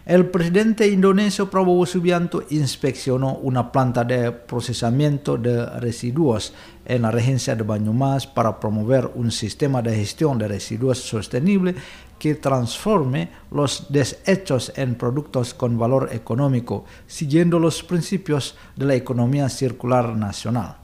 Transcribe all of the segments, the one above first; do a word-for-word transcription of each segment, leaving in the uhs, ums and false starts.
El presidente indonesio Prabowo Subianto inspeccionó una planta de procesamiento de residuos en la regencia de Banyumas para promover un sistema de gestión de residuos sostenible que transforme los desechos en productos con valor económico, siguiendo los principios de la economía circular nacional.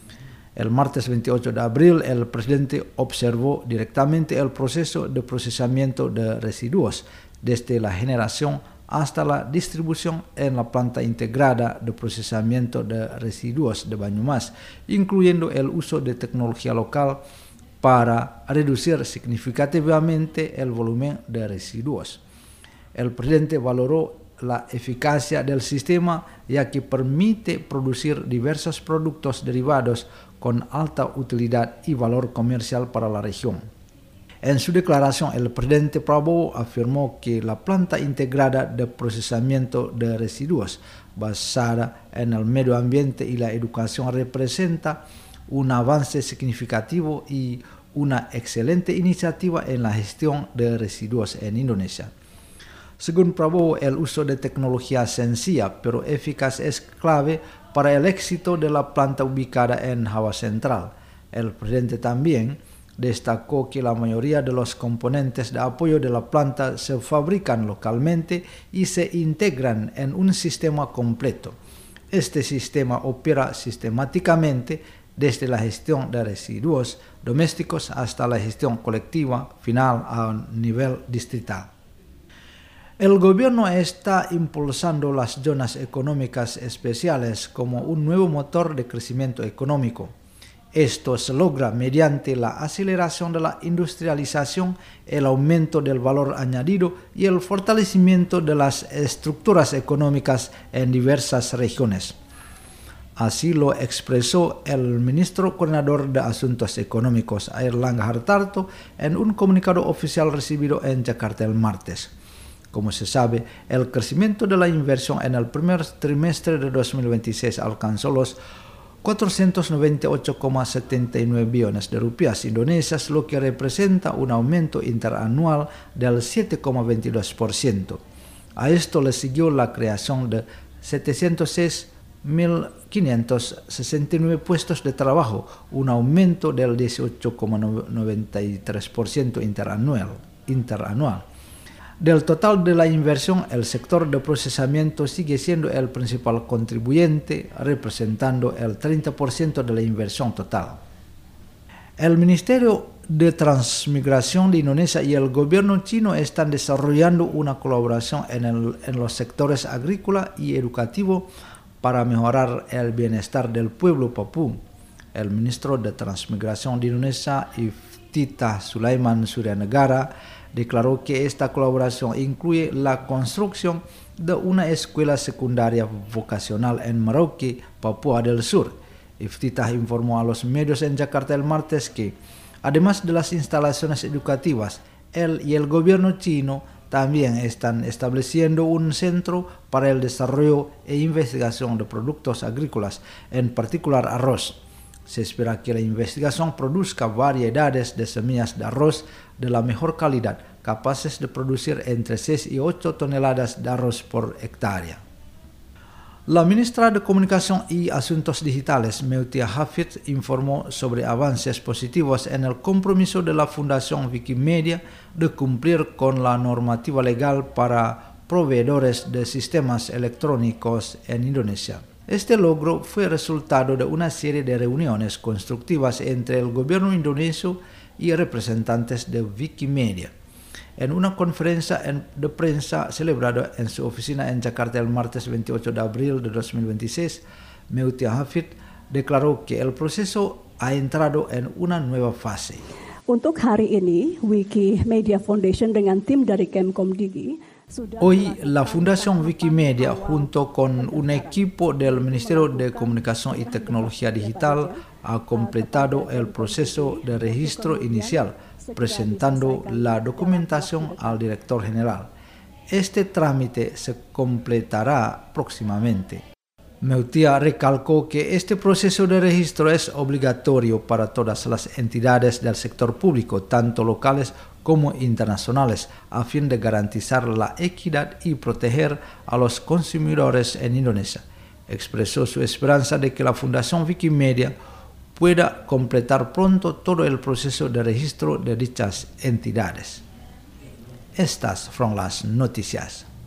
El martes veintiocho de abril, el presidente observó directamente el proceso de procesamiento de residuos, desde la generación hasta la distribución en la planta integrada de procesamiento de residuos de Banyumas, incluyendo el uso de tecnología local para reducir significativamente el volumen de residuos. El presidente valoró la eficacia del sistema, ya que permite producir diversos productos derivados con alta utilidad y valor comercial para la región. En su declaración, el presidente Prabowo afirmó que la planta integrada de procesamiento de residuos, basada en el medio ambiente y la educación, representa un avance significativo y una excelente iniciativa en la gestión de residuos en Indonesia. Según Prabowo, el uso de tecnología sencilla pero eficaz es clave para el éxito de la planta ubicada en Java Central. El presidente también destacó que la mayoría de los componentes de apoyo de la planta se fabrican localmente y se integran en un sistema completo. Este sistema opera sistemáticamente desde la gestión de residuos domésticos hasta la gestión colectiva final a nivel distrital. El gobierno está impulsando las zonas económicas especiales como un nuevo motor de crecimiento económico. Esto se logra mediante la aceleración de la industrialización, el aumento del valor añadido y el fortalecimiento de las estructuras económicas en diversas regiones. Así lo expresó el ministro coordinador de Asuntos Económicos, Airlangga Hartarto, en un comunicado oficial recibido en Jakarta el martes. Como se sabe, el crecimiento de la inversión en el primer trimestre de dos mil veintiséis alcanzó los cuatrocientos noventa y ocho coma setenta y nueve billones de rupias indonesias, lo que representa un aumento interanual del siete coma veintidós por ciento. A esto le siguió la creación de setecientos seis mil quinientos sesenta y nueve puestos de trabajo, un aumento del dieciocho coma noventa y tres por ciento interanual. interanual. Del total de la inversión, el sector de procesamiento sigue siendo el principal contribuyente, representando el treinta por ciento de la inversión total. El Ministerio de Transmigración de Indonesia y el gobierno chino están desarrollando una colaboración en, el, en los sectores agrícola y educativo para mejorar el bienestar del pueblo papú. El ministro de Transmigración de Indonesia, Iftithah Sulaiman Suryanegara, declaró que esta colaboración incluye la construcción de una escuela secundaria vocacional en Merauke, Papua del Sur. Iftithah informó a los medios en Jakarta el martes que, además de las instalaciones educativas, él y el gobierno chino también están estableciendo un centro para el desarrollo e investigación de productos agrícolas, en particular arroz. Se espera que la investigación produzca variedades de semillas de arroz de la mejor calidad, capaces de producir entre seis y ocho toneladas de arroz por hectárea. La ministra de Comunicación y Asuntos Digitales, Meutia Hafid, informó sobre avances positivos en el compromiso de la Fundación Wikimedia de cumplir con la normativa legal para proveedores de sistemas electrónicos en Indonesia. Este logro fue resultado de una serie de reuniones constructivas entre el gobierno indonesio y representantes de Wikimedia. En una conferencia de prensa celebrada en su oficina en Jakarta el martes veintiocho de abril de dos mil veintiséis, Meutia Hafid declaró que el proceso ha entrado en una nueva fase. Untuk hari ini, Wikimedia Foundation dengan tim dari Kemkomdigi Hoy, la Fundación Wikimedia, junto con un equipo del Ministerio de Comunicación y Tecnología Digital, ha completado el proceso de registro inicial, presentando la documentación al director general. Este trámite se completará próximamente. Meutia recalcó que este proceso de registro es obligatorio para todas las entidades del sector público, tanto locales como internacionales a fin de garantizar la equidad y proteger a los consumidores en Indonesia. Expresó su esperanza de que la Fundación Wikimedia pueda completar pronto todo el proceso de registro de dichas entidades. Estas fueron las noticias.